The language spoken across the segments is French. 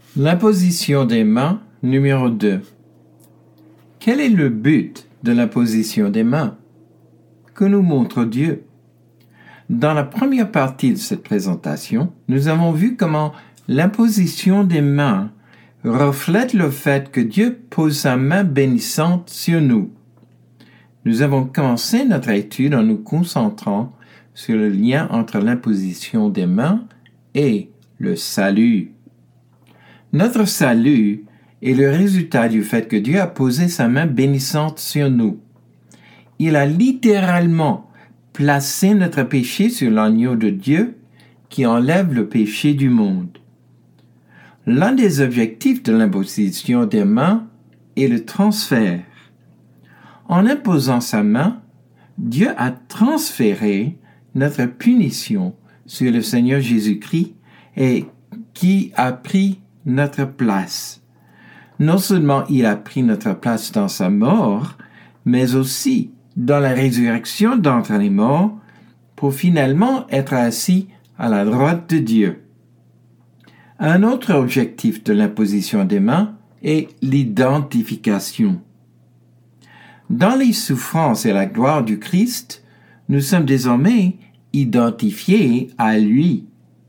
L'imposition des mains, numéro 2. Quel est le but de l'imposition des mains? Que nous montre Dieu? Dans la première partie de cette présentation, nous avons vu comment l'imposition des mains reflète le fait que Dieu pose sa main bénissante sur nous. Nous avons commencé notre étude en nous concentrant sur le lien entre l'imposition des mains et le salut. Notre salut est le résultat du fait que Dieu a posé sa main bénissante sur nous. Il a littéralement placé notre péché sur l'agneau de Dieu qui enlève le péché du monde. L'un des objectifs de l'imposition des mains est le transfert. En imposant sa main, Dieu a transféré notre punition sur le Seigneur Jésus-Christ et qui a pris notre place. Non seulement il a pris notre place dans sa mort, mais aussi dans la résurrection d'entre les morts pour finalement être assis à la droite de Dieu. Un autre objectif de l'imposition des mains est l'identification. Dans les souffrances et la gloire du Christ, nous sommes désormais identifiés à lui.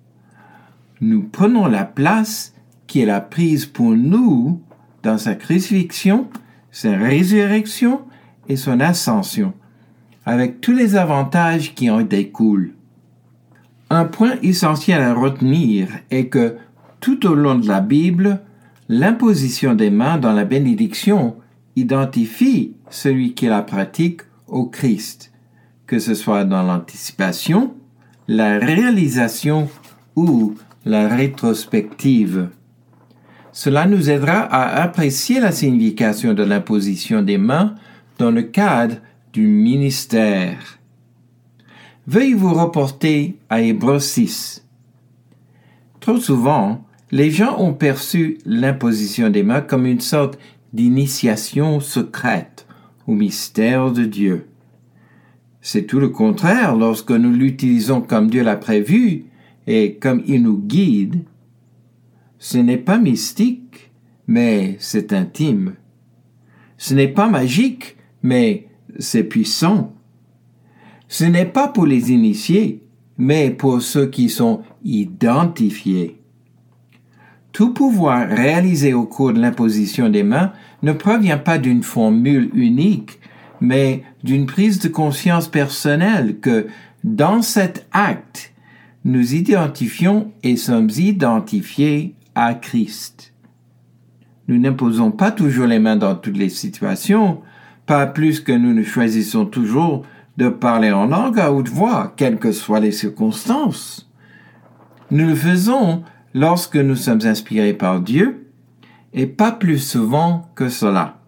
Nous prenons la place qu'il a prise pour nous dans sa crucifixion, sa résurrection et son ascension, avec tous les avantages qui en découlent. Un point essentiel à retenir est que tout au long de la Bible, l'imposition des mains dans la bénédiction identifie celui qui la pratique au Christ, que ce soit dans l'anticipation, la réalisation ou la rétrospective. Cela nous aidera à apprécier la signification de l'imposition des mains dans le cadre du ministère. Veuillez vous reporter à Hébreux 6. Trop souvent, les gens ont perçu l'imposition des mains comme une sorte d'initiation secrète au mystère de Dieu. C'est tout le contraire lorsque nous l'utilisons comme Dieu l'a prévu et comme il nous guide. Ce n'est pas mystique, mais c'est intime. Ce n'est pas magique, mais c'est puissant. Ce n'est pas pour les initiés, mais pour ceux qui sont identifiés. Tout pouvoir réalisé au cours de l'imposition des mains ne provient pas d'une formule unique, mais d'une prise de conscience personnelle que, dans cet acte, nous identifions et sommes identifiés à Christ. Nous n'imposons pas toujours les mains dans toutes les situations, pas plus que nous ne choisissons toujours de parler en langue à haute voix, quelles que soient les circonstances. Nous le faisons lorsque nous sommes inspirés par Dieu, et pas plus souvent que cela.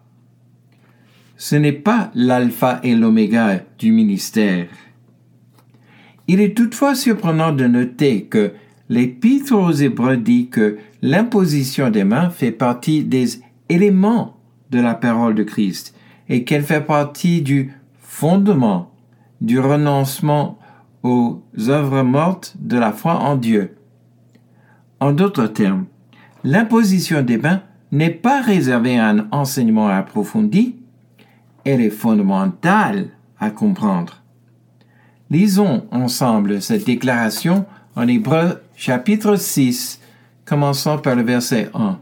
Ce n'est pas l'alpha et l'oméga du ministère. Il est toutefois surprenant de noter que l'Épître aux Hébreux dit que l'imposition des mains fait partie des éléments de la parole de Christ et qu'elle fait partie du fondement du renoncement aux œuvres mortes de la foi en Dieu. En d'autres termes, l'imposition des mains n'est pas réservée à un enseignement approfondi, elle est fondamentale à comprendre. Lisons ensemble cette déclaration en Hébreux chapitre 6, commençant par le verset 1.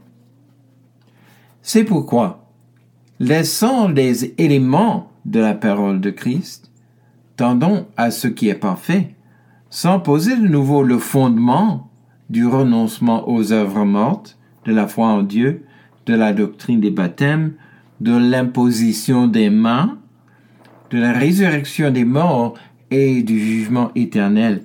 C'est pourquoi, laissant les éléments de la parole de Christ, tendons à ce qui est parfait, sans poser de nouveau le fondement du renoncement aux œuvres mortes, de la foi en Dieu, de la doctrine des baptêmes, de l'imposition des mains, de la résurrection des morts et du jugement éternel.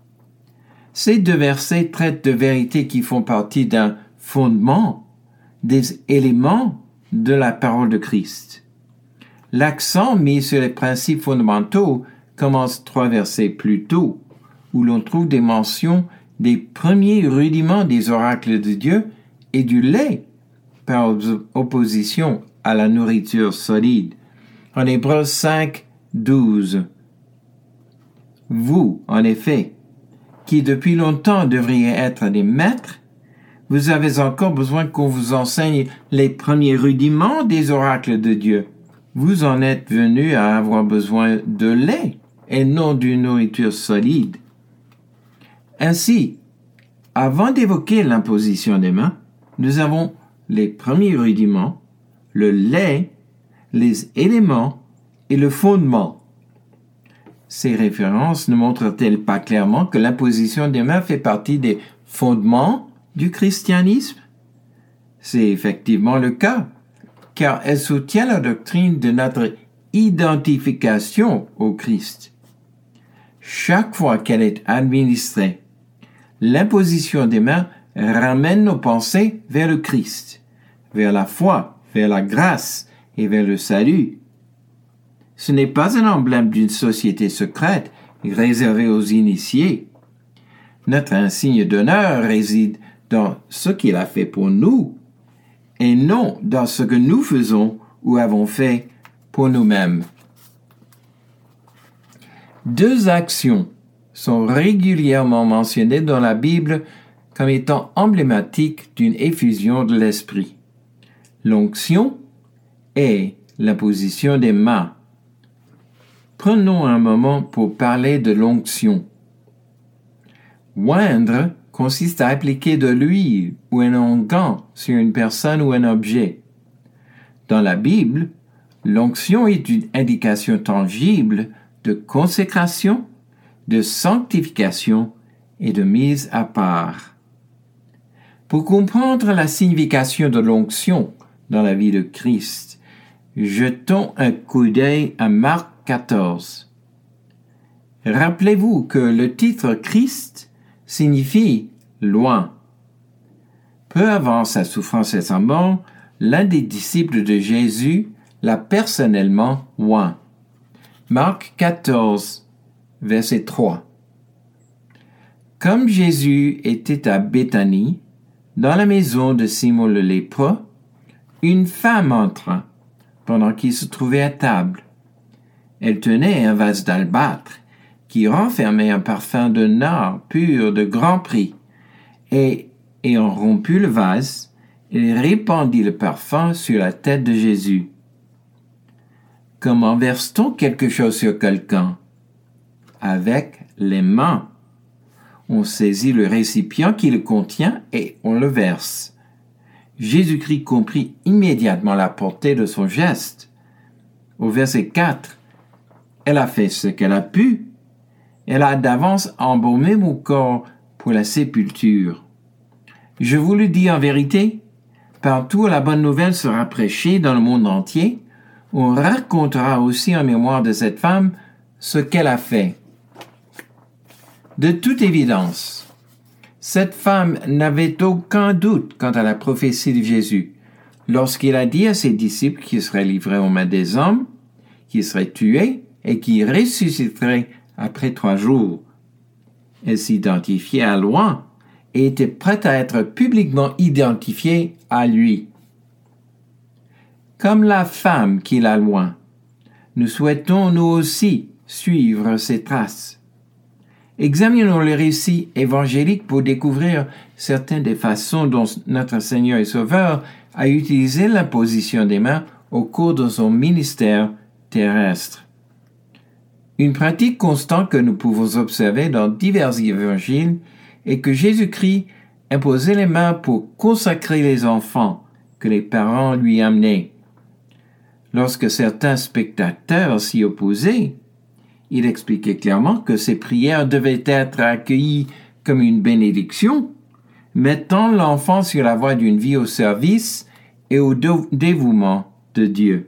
Ces deux versets traitent de vérités qui font partie d'un fondement, des éléments de la parole de Christ. L'accent mis sur les principes fondamentaux commence 3 versets plus tôt, où l'on trouve des mentions des premiers rudiments des oracles de Dieu et du lait par opposition à la nourriture solide. En Hébreux 5, 12. Vous, en effet, qui depuis longtemps devriez être des maîtres, vous avez encore besoin qu'on vous enseigne les premiers rudiments des oracles de Dieu. Vous en êtes venus à avoir besoin de lait et non d'une nourriture solide. Ainsi, avant d'évoquer l'imposition des mains, nous avons les premiers rudiments, le lait, les éléments et le fondement. Ces références ne montrent-elles pas clairement que l'imposition des mains fait partie des fondements du christianisme? C'est effectivement le cas, car elle soutient la doctrine de notre identification au Christ. Chaque fois qu'elle est administrée, l'imposition des mains ramène nos pensées vers le Christ, vers la foi, vers la grâce et vers le salut. Ce n'est pas un emblème d'une société secrète réservée aux initiés. Notre insigne d'honneur réside dans ce qu'il a fait pour nous, et non dans ce que nous faisons ou avons fait pour nous-mêmes. Deux actions sont régulièrement mentionnées dans la Bible comme étant emblématiques d'une effusion de l'Esprit: l'onction et l'imposition des mains. Prenons un moment pour parler de l'onction. Oindre consiste à appliquer de l'huile ou un onguent sur une personne ou un objet. Dans la Bible, l'onction est une indication tangible de consécration, de sanctification et de mise à part. Pour comprendre la signification de l'onction dans la vie de Christ, jetons un coup d'œil à Marc 14. Rappelez-vous que le titre Christ signifie loin. Peu avant sa souffrance et sa mort, l'un des disciples de Jésus l'a personnellement oint. Marc 14, verset 3. Comme Jésus était à Béthanie, dans la maison de Simon le lépreux, une femme entra pendant qu'il se trouvait à table. Elle tenait un vase d'albâtre qui renfermait un parfum de nard pur de grand prix, et, ayant rompu le vase, elle répandit le parfum sur la tête de Jésus. Comment verse-t-on quelque chose sur quelqu'un? Avec les mains. On saisit le récipient qui le contient et on le verse. Jésus-Christ comprit immédiatement la portée de son geste. Au verset 4, elle a fait ce qu'elle a pu. Elle a d'avance embaumé mon corps pour la sépulture. Je vous le dis en vérité, partout où la bonne nouvelle sera prêchée dans le monde entier, on racontera aussi en mémoire de cette femme ce qu'elle a fait. De toute évidence, cette femme n'avait aucun doute quant à la prophétie de Jésus, lorsqu'il a dit à ses disciples qu'il serait livré aux mains des hommes, qu'il serait tué et qu'il ressusciterait après 3 jours. Elle s'identifiait à loin et était prête à être publiquement identifiée à lui. Comme la femme qu'il a loin, nous souhaitons nous aussi suivre ses traces. Examinons le récit évangélique pour découvrir certaines des façons dont notre Seigneur et Sauveur a utilisé l'imposition des mains au cours de son ministère terrestre. Une pratique constante que nous pouvons observer dans divers évangiles est que Jésus-Christ imposait les mains pour consacrer les enfants que les parents lui amenaient. Lorsque certains spectateurs s'y opposaient, il expliquait clairement que ces prières devaient être accueillies comme une bénédiction, mettant l'enfant sur la voie d'une vie au service et au dévouement de Dieu.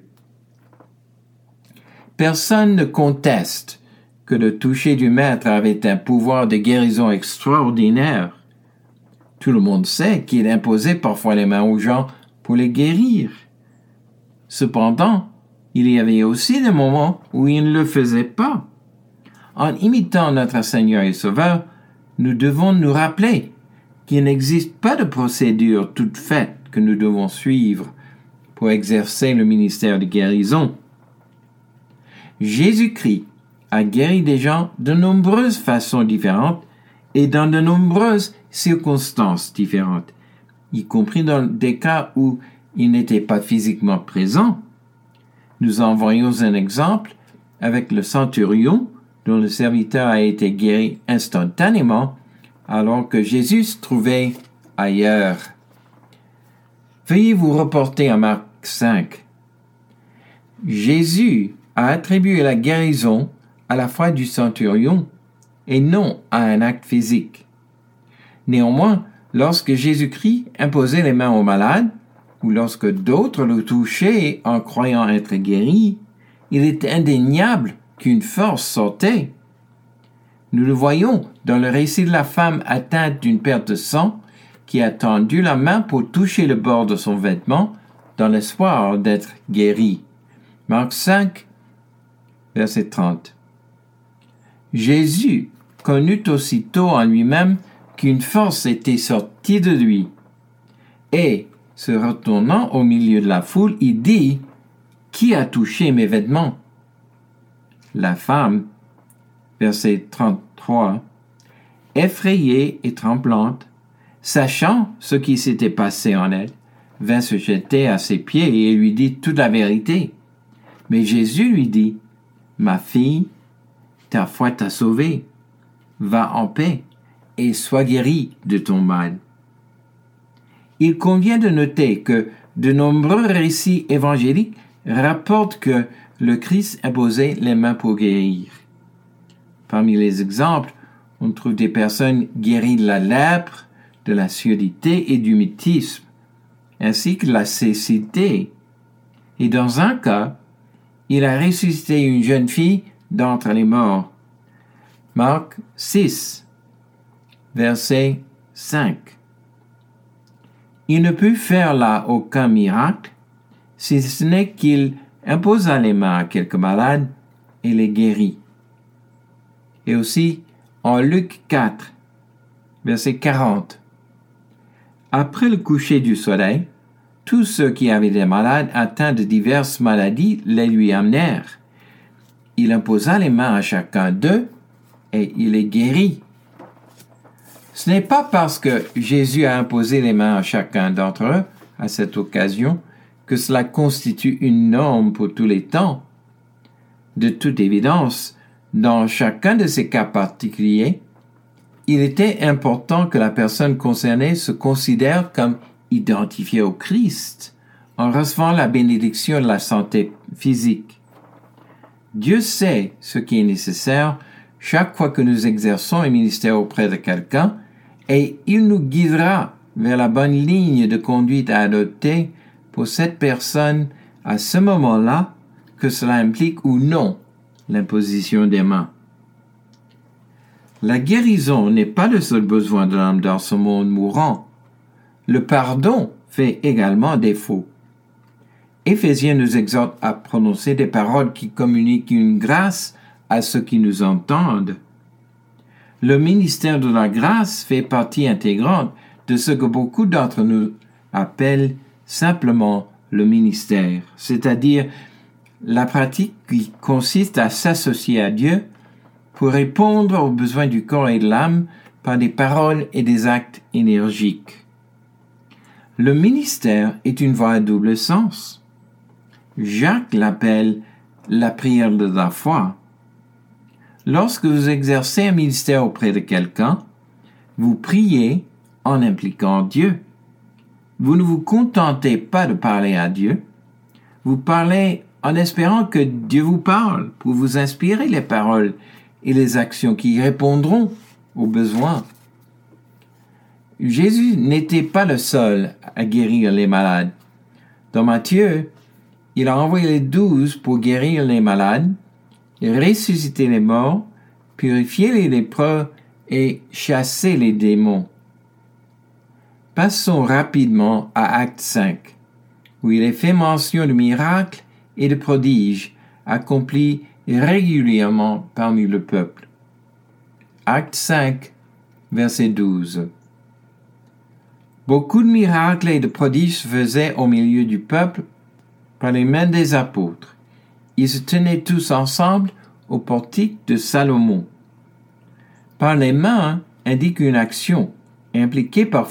Personne ne conteste que le toucher du Maître avait un pouvoir de guérison extraordinaire. Tout le monde sait qu'il imposait parfois les mains aux gens pour les guérir. Cependant, il y avait aussi des moments où il ne le faisait pas. En imitant notre Seigneur et Sauveur, nous devons nous rappeler qu'il n'existe pas de procédure toute faite que nous devons suivre pour exercer le ministère de guérison. Jésus-Christ a guéri des gens de nombreuses façons différentes et dans de nombreuses circonstances différentes. y compris dans des cas où il n'était pas physiquement présent. Nous en voyons un exemple avec le centurion dont le serviteur a été guéri instantanément alors que Jésus se trouvait ailleurs. Veuillez vous reporter à Marc 5. Jésus a attribué la guérison à la foi du centurion et non à un acte physique. Néanmoins, lorsque Jésus-Christ imposait les mains aux malades, ou lorsque d'autres le touchaient en croyant être guéris, il est indéniable qu'une force sortait. Nous le voyons dans le récit de la femme atteinte d'une perte de sang qui a tendu la main pour toucher le bord de son vêtement dans l'espoir d'être guérie. Marc 5, verset 30. Jésus connut aussitôt en lui-même qu'une force était sortie de lui. Et, se retournant au milieu de la foule, il dit « Qui a touché mes vêtements ?» La femme, verset 33, effrayée et tremblante, sachant ce qui s'était passé en elle, vint se jeter à ses pieds et lui dit toute la vérité. Mais Jésus lui dit « Ma fille, ta foi t'a sauvée. Va en paix et sois guérie de ton mal. » Il convient de noter que de nombreux récits évangéliques rapportent que le Christ imposait les mains pour guérir. Parmi les exemples, on trouve des personnes guéries de la lèpre, de la surdité et du mutisme, ainsi que de la cécité. Et dans un cas, il a ressuscité une jeune fille d'entre les morts. Marc 6, verset 5. Il ne put faire là aucun miracle, si ce n'est qu'il imposa les mains à quelques malades et les guérit. Et aussi en Luc 4, verset 40. Après le coucher du soleil, tous ceux qui avaient des malades atteints de diverses maladies les lui amenèrent. Il imposa les mains à chacun d'eux et il les guérit. Ce n'est pas parce que Jésus a imposé les mains à chacun d'entre eux à cette occasion que cela constitue une norme pour tous les temps. De toute évidence, dans chacun de ces cas particuliers, il était important que la personne concernée se considère comme identifiée au Christ en recevant la bénédiction de la santé physique. Dieu sait ce qui est nécessaire chaque fois que nous exerçons un ministère auprès de quelqu'un et il nous guidera vers la bonne ligne de conduite à adopter pour cette personne à ce moment-là, que cela implique ou non l'imposition des mains. La guérison n'est pas le seul besoin de l'homme dans ce monde mourant. Le pardon fait également défaut. Éphésiens nous exhorte à prononcer des paroles qui communiquent une grâce à ceux qui nous entendent. Le ministère de la grâce fait partie intégrante de ce que beaucoup d'entre nous appellent simplement le ministère, c'est-à-dire la pratique qui consiste à s'associer à Dieu pour répondre aux besoins du corps et de l'âme par des paroles et des actes énergiques. Le ministère est une voie à double sens. Jacques l'appelle la prière de la foi. Lorsque vous exercez un ministère auprès de quelqu'un, vous priez en impliquant Dieu. Vous ne vous contentez pas de parler à Dieu, vous parlez en espérant que Dieu vous parle pour vous inspirer les paroles et les actions qui répondront aux besoins. Jésus n'était pas le seul à guérir les malades. Dans Matthieu, il a envoyé les 12 pour guérir les malades, ressusciter les morts, purifier les lépreux et chasser les démons. Passons rapidement à Acte 5, où il est fait mention de miracles et de prodiges accomplis régulièrement parmi le peuple. Acte 5, verset 12. Beaucoup de miracles et de prodiges se faisaient au milieu du peuple par les mains des apôtres. Ils se tenaient tous ensemble au portique de Salomon. Par les mains indique une action, impliquée parfois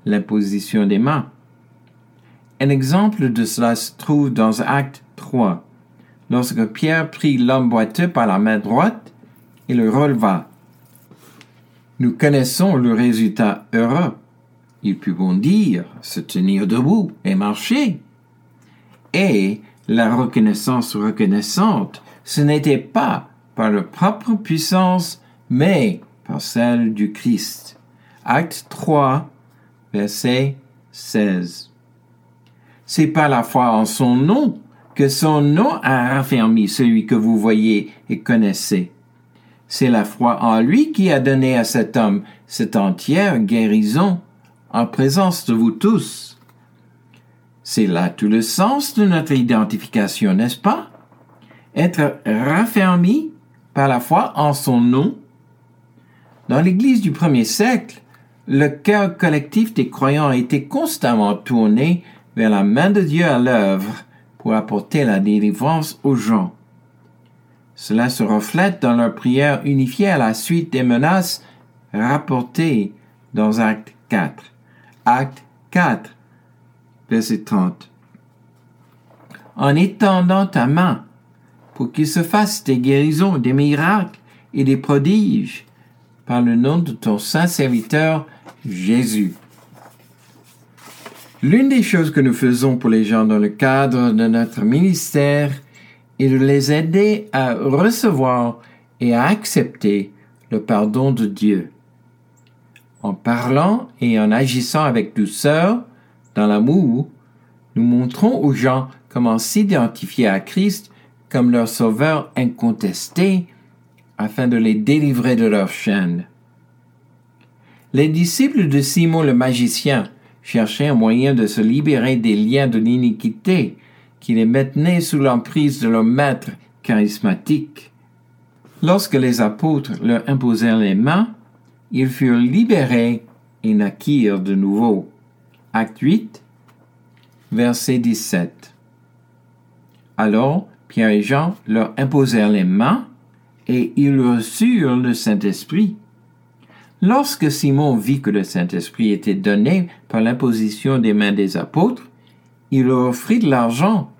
l'imposition des mains. Un exemple de cela se trouve dans Acte 3, lorsque Pierre prit l'homme boiteux par la main droite et le releva. Nous connaissons le résultat heureux. Il put bondir, se tenir debout et marcher. Et la reconnaissance reconnaissante, ce n'était pas par leur propre puissance, mais par celle du Christ. Acte 3, verset 16. C'est par la foi en son nom que son nom a raffermi celui que vous voyez et connaissez. C'est la foi en lui qui a donné à cet homme cette entière guérison en présence de vous tous. C'est là tout le sens de notre identification, n'est-ce pas? Être raffermi par la foi en son nom. Dans l'Église du premier siècle, le cœur collectif des croyants a été constamment tourné vers la main de Dieu à l'œuvre pour apporter la délivrance aux gens. Cela se reflète dans leur prière unifiée à la suite des menaces rapportées dans Acte 4. Acte 4, verset 30. En étendant ta main pour qu'il se fasse des guérisons, des miracles et des prodiges par le nom de ton saint serviteur Jésus. L'une des choses que nous faisons pour les gens dans le cadre de notre ministère est de les aider à recevoir et à accepter le pardon de Dieu. En parlant et en agissant avec douceur, dans l'amour, nous montrons aux gens comment s'identifier à Christ comme leur sauveur incontesté afin de les délivrer de leurs chaînes. Les disciples de Simon le magicien cherchaient un moyen de se libérer des liens de l'iniquité qui les maintenaient sous l'emprise de leur maître charismatique. Lorsque les apôtres leur imposèrent les mains, ils furent libérés et naquirent de nouveau. Acte 8, verset 17. Alors, Pierre et Jean leur imposèrent les mains et ils reçurent le Saint-Esprit. Lorsque Simon vit que le Saint-Esprit était donné par l'imposition des mains des apôtres, il leur offrit de l'argent.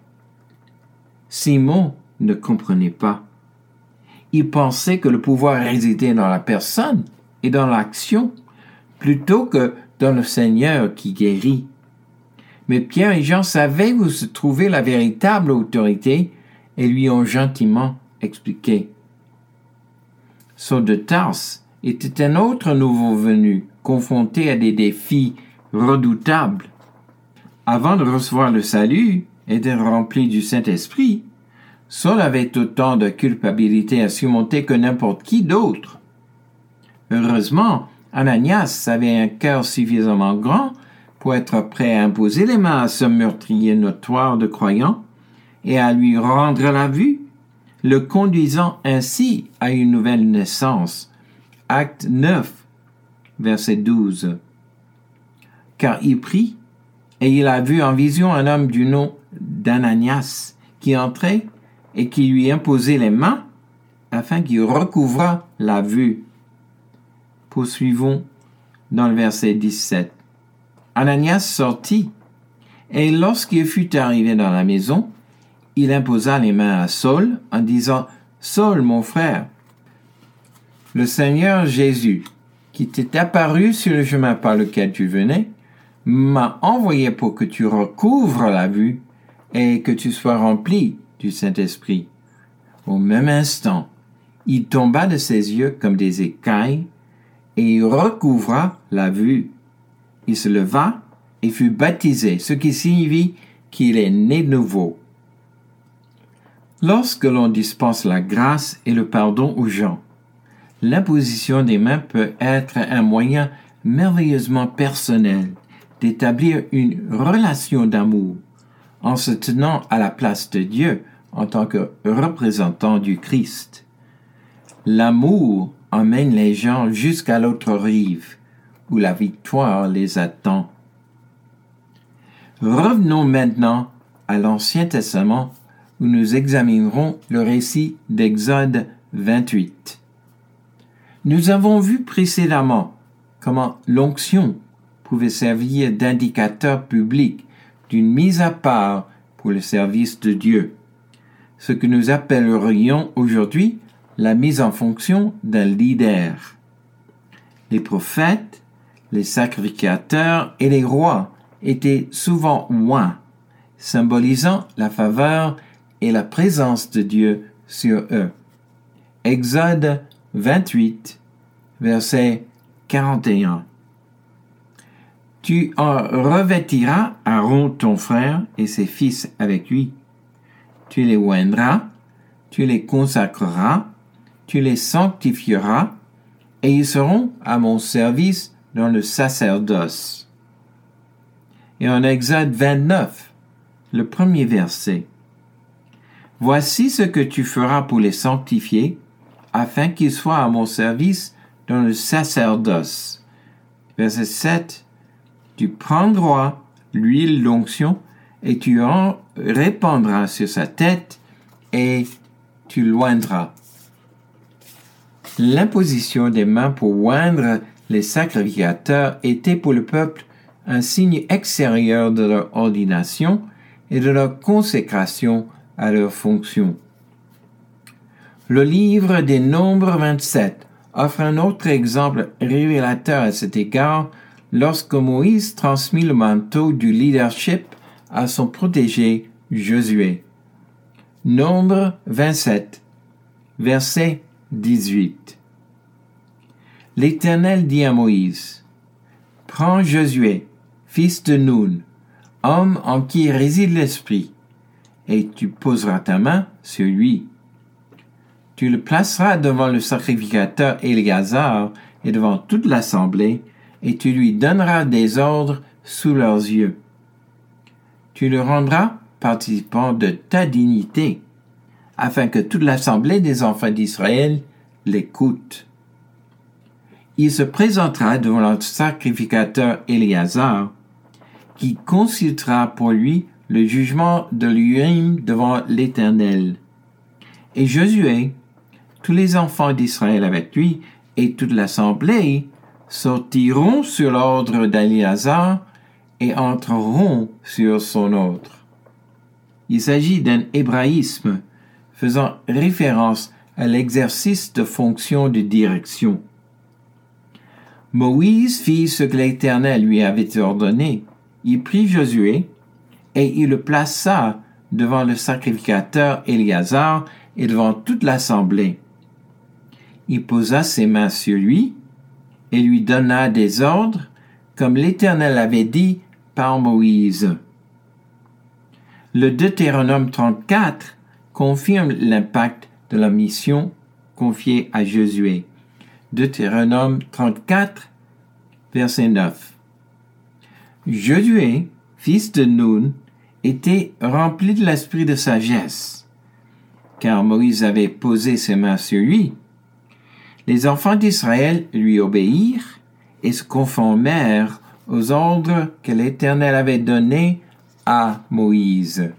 Simon ne comprenait pas. Il pensait que le pouvoir résidait dans la personne et dans l'action, plutôt que dans le Seigneur qui guérit. Mais Pierre et Jean savaient où se trouvait la véritable autorité et lui ont gentiment expliqué. Saul de Tarse était un autre nouveau venu, confronté à des défis redoutables. Avant de recevoir le salut et d'être rempli du Saint-Esprit, Saul avait autant de culpabilité à surmonter que n'importe qui d'autre. Heureusement, Ananias avait un cœur suffisamment grand pour être prêt à imposer les mains à ce meurtrier notoire de croyants et à lui rendre la vue, le conduisant ainsi à une nouvelle naissance. Acte 9, verset 12. Car il prit, et il a vu en vision un homme du nom d'Ananias qui entrait et qui lui imposait les mains afin qu'il recouvrât la vue. Poursuivons dans le verset 17. Ananias sortit, et lorsqu'il fut arrivé dans la maison, il imposa les mains à Saul en disant « Saul, mon frère, le Seigneur Jésus, qui t'est apparu sur le chemin par lequel tu venais, m'a envoyé pour que tu recouvres la vue et que tu sois rempli du Saint-Esprit. » Au même instant, il tomba de ses yeux comme des écailles et il recouvra la vue. Il se leva et fut baptisé, ce qui signifie qu'il est né de nouveau. Lorsque l'on dispense la grâce et le pardon aux gens, l'imposition des mains peut être un moyen merveilleusement personnel d'établir une relation d'amour en se tenant à la place de Dieu en tant que représentant du Christ. L'amour emmène les gens jusqu'à l'autre rive, où la victoire les attend. Revenons maintenant à l'Ancien Testament, où nous examinerons le récit d'Exode 28. Nous avons vu précédemment comment l'onction pouvait servir d'indicateur public d'une mise à part pour le service de Dieu, ce que nous appellerions aujourd'hui la mise en fonction d'un leader. Les prophètes, les sacrificateurs et les rois étaient souvent oints, symbolisant la faveur et la présence de Dieu sur eux. Exode 28, verset 41. Tu en revêtiras Aaron ton frère et ses fils avec lui. Tu les oindras, tu les consacreras, tu les sanctifieras, et ils seront à mon service dans le sacerdoce. Et en Exode 29, le premier verset. Voici ce que tu feras pour les sanctifier, afin qu'ils soient à mon service dans le sacerdoce. Verset 7. Tu prendras l'huile d'onction et tu en répandras sur sa tête et tu l'oindras. L'imposition des mains pour oindre les sacrificateurs était pour le peuple un signe extérieur de leur ordination et de leur consécration à leur fonction. Le livre des Nombres 27 offre un autre exemple révélateur à cet égard lorsque Moïse transmit le manteau du leadership à son protégé Josué. Nombre 27, verset 18. L'Éternel dit à Moïse, « Prends Josué, fils de Nun, homme en qui réside l'Esprit, et tu poseras ta main sur lui. Tu le placeras devant le sacrificateur Éléazar et devant toute l'assemblée, et tu lui donneras des ordres sous leurs yeux. Tu le rendras participant de ta dignité, afin que toute l'assemblée des enfants d'Israël l'écoute. Il se présentera devant le sacrificateur Éléazar, qui consultera pour lui le jugement de l'Urim devant l'Éternel. Et Josué, tous les enfants d'Israël avec lui, et toute l'assemblée sortiront sur l'ordre d'Éléazar et entreront sur son ordre. Il s'agit d'un hébraïsme faisant référence à l'exercice de fonctions de direction. Moïse fit ce que l'Éternel lui avait ordonné. Il prit Josué et il le plaça devant le sacrificateur Éléazar et devant toute l'assemblée. Il posa ses mains sur lui et lui donna des ordres comme l'Éternel avait dit par Moïse. Le Deutéronome 34 confirme l'impact de la mission confiée à Josué. Deutéronome 34, verset 9. Josué, fils de Nun, était rempli de l'esprit de sagesse, car Moïse avait posé ses mains sur lui. Les enfants d'Israël lui obéirent et se conformèrent aux ordres que l'Éternel avait donnés à Moïse.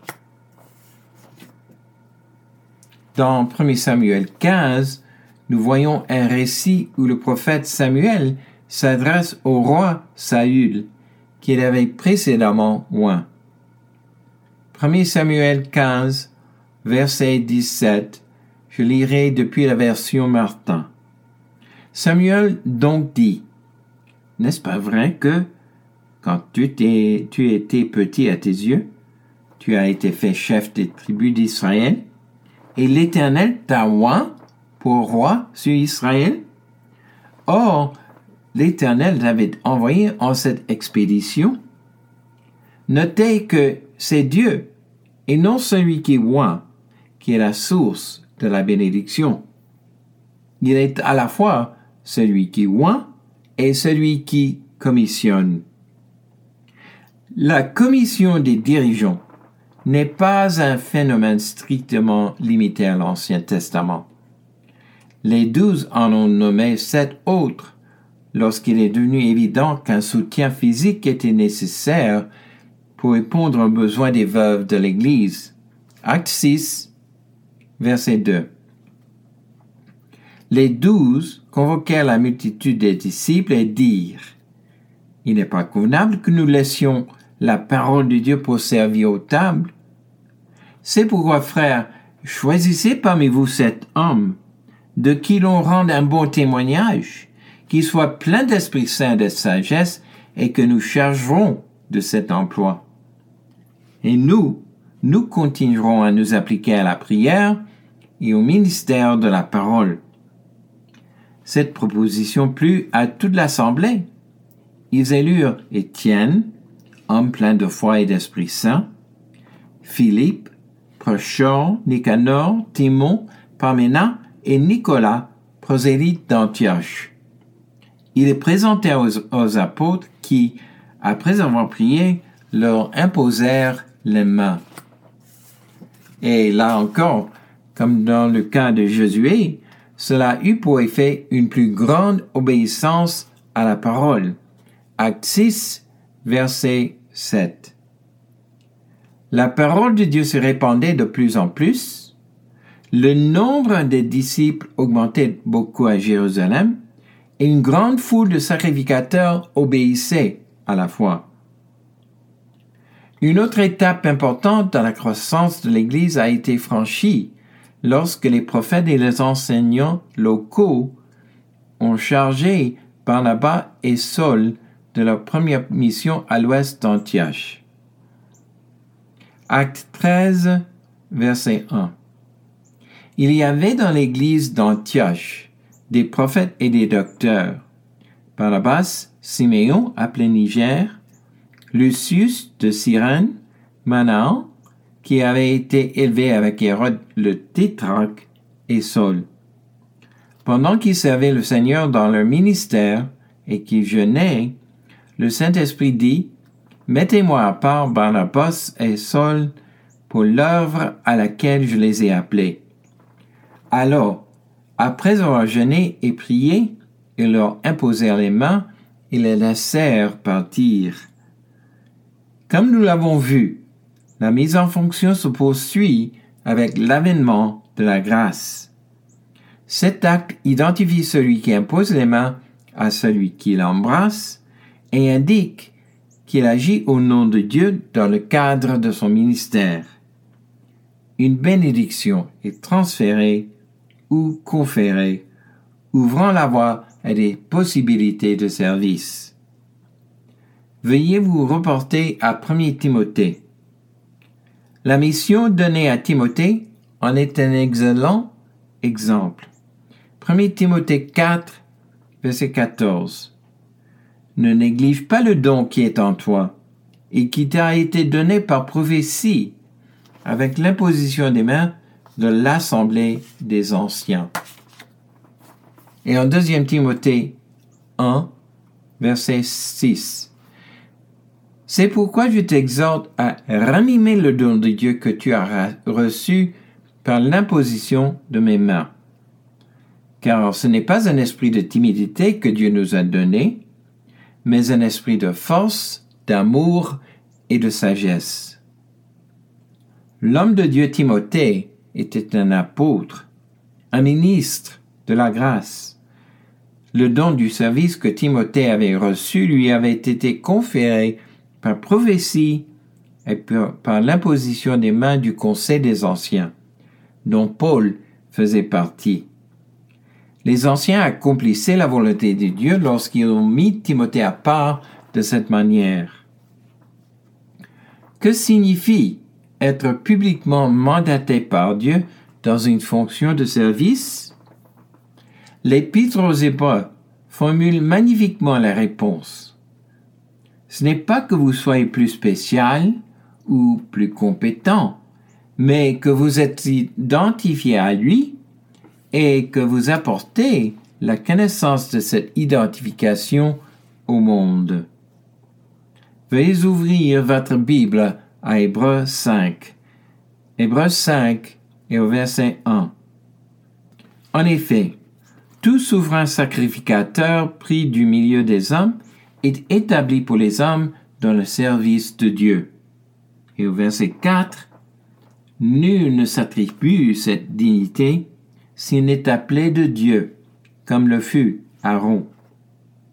Dans 1 Samuel 15, nous voyons un récit où le prophète Samuel s'adresse au roi Saül, qu'il avait précédemment oint. 1 Samuel 15, verset 17, je lirai depuis la version Martin. Samuel donc dit, « N'est-ce pas vrai que, quand tu étais petit à tes yeux, tu as été fait chef des tribus d'Israël, et l'Éternel t'a oint pour roi sur Israël? Or, l'Éternel t'avait envoyé en cette expédition. Notez que c'est Dieu, et non celui qui oint, qui est la source de la bénédiction. Il est à la fois celui qui oint et celui qui commissionne. La commission des dirigeants n'est pas un phénomène strictement limité à l'Ancien Testament. Les 12 en ont nommé 7 autres lorsqu'il est devenu évident qu'un soutien physique était nécessaire pour répondre aux besoins des veuves de l'Église. Acte 6, verset 2. Les 12 convoquèrent la multitude des disciples et dirent, « Il n'est pas convenable que nous laissions la parole de Dieu pour servir aux tables. C'est pourquoi, frères, choisissez parmi vous cet homme, de qui l'on rende un bon témoignage, qui soit plein d'Esprit Saint et de sagesse, et que nous chargerons de cet emploi. Et nous continuerons à nous appliquer à la prière et au ministère de la parole. Cette proposition plut à toute l'assemblée. Ils élurent Étienne, homme plein de foi et d'Esprit Saint, Philippe, Prochor, Nicanor, Timon, Parména et Nicolas, prosélyte d'Antioche. Ils les présentèrent aux apôtres qui, après avoir prié, leur imposèrent les mains. Et là encore, comme dans le cas de Josué, cela eut pour effet une plus grande obéissance à la parole. Acte 6, verset 7. La parole de Dieu se répandait de plus en plus. Le nombre des disciples augmentait beaucoup à Jérusalem et une grande foule de sacrificateurs obéissait à la foi. Une autre étape importante dans la croissance de l'Église a été franchie lorsque les prophètes et les enseignants locaux ont chargé Barnabas et Saul de leur première mission à l'ouest d'Antioche. Acte 13, verset 1. Il y avait dans l'église d'Antioche des prophètes et des docteurs. Barnabas, Siméon, appelé Niger, Lucius de Cyrène, Manaen, qui avait été élevé avec Hérode le tétrarque, et Saul. Pendant qu'ils servaient le Seigneur dans leur ministère et qu'ils jeûnaient, le Saint-Esprit dit, « Mettez-moi à part Barnabas et Saul pour l'œuvre à laquelle je les ai appelés. » Alors, après avoir jeûné et prié, ils leur imposèrent les mains et les laissèrent partir. Comme nous l'avons vu, la mise en fonction se poursuit avec l'avènement de la grâce. Cet acte identifie celui qui impose les mains à celui qui l'embrasse et indique qu'il agit au nom de Dieu dans le cadre de son ministère. Une bénédiction est transférée ou conférée, ouvrant la voie à des possibilités de service. Veuillez vous reporter à 1 Timothée. La mission donnée à Timothée en est un excellent exemple. 1 Timothée 4, verset 14. Ne néglige pas le don qui est en toi et qui t'a été donné par prophétie avec l'imposition des mains de l'assemblée des anciens. Et en 2 Timothée 1, verset 6. C'est pourquoi je t'exhorte à ranimer le don de Dieu que tu as reçu par l'imposition de mes mains. Car ce n'est pas un esprit de timidité que Dieu nous a donné, mais un esprit de force, d'amour et de sagesse. L'homme de Dieu Timothée était un apôtre, un ministre de la grâce. Le don du service que Timothée avait reçu lui avait été conféré par prophétie et par l'imposition des mains du conseil des anciens, dont Paul faisait partie. Les anciens accomplissaient la volonté de Dieu lorsqu'ils ont mis Timothée à part de cette manière. Que signifie être publiquement mandaté par Dieu dans une fonction de service? L'Épître aux Hébreux formule magnifiquement la réponse. Ce n'est pas que vous soyez plus spécial ou plus compétent, mais que vous êtes identifié à lui et que vous apportez la connaissance de cette identification au monde. Veuillez ouvrir votre Bible à Hébreux 5. Hébreux 5 et au verset 1. En effet, tout souverain sacrificateur pris du milieu des hommes est établi pour les hommes dans le service de Dieu. Et au verset 4, nul ne s'attribue cette dignité s'il n'est appelé de Dieu, comme le fut Aaron.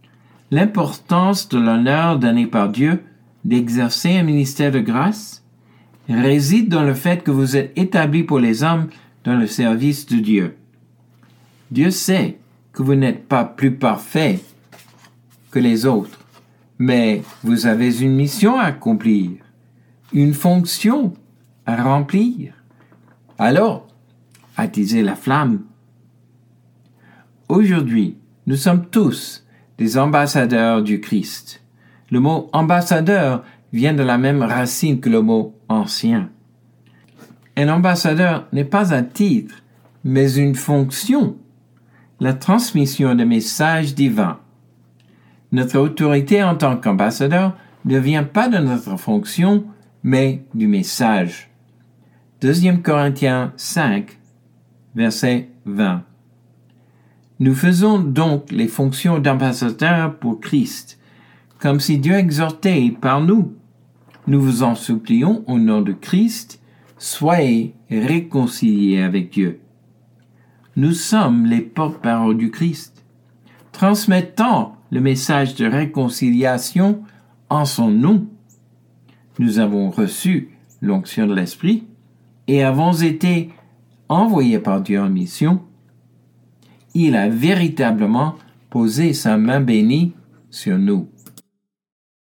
L'importance de l'honneur donné par Dieu d'exercer un ministère de grâce réside dans le fait que vous êtes établis pour les hommes dans le service de Dieu. Dieu sait que vous n'êtes pas plus parfait que les autres, mais vous avez une mission à accomplir, une fonction à remplir. Alors, attisez la flamme. Aujourd'hui, nous sommes tous des ambassadeurs du Christ. Le mot ambassadeur vient de la même racine que le mot ancien. Un ambassadeur n'est pas un titre, mais une fonction, la transmission de messages divins. Notre autorité en tant qu'ambassadeur ne vient pas de notre fonction, mais du message. 2 Corinthiens 5, verset 20. Nous faisons donc les fonctions d'ambassadeurs pour Christ, comme si Dieu exhortait par nous. Nous vous en supplions au nom de Christ, soyez réconciliés avec Dieu. Nous sommes les porte-paroles du Christ, transmettant le message de réconciliation en son nom. Nous avons reçu l'onction de l'Esprit et avons été envoyés par Dieu en mission. Il a véritablement posé sa main bénie sur nous.